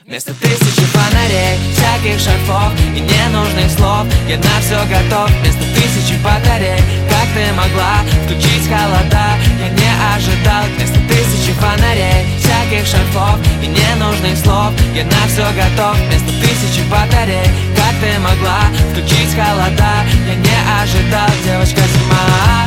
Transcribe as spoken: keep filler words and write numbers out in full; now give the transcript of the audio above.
Вместо тысячи фонарей, всяких шарфов и ненужных слов я на все готов. Вместо тысячи батарей, как ты могла включить холода? Я не ожидал. Вместо тысячи фонарей, всяких шарфов и ненужных слов я на все готов. Вместо тысячи батарей, как ты могла включить холода? Я не ожидал, девочка зима.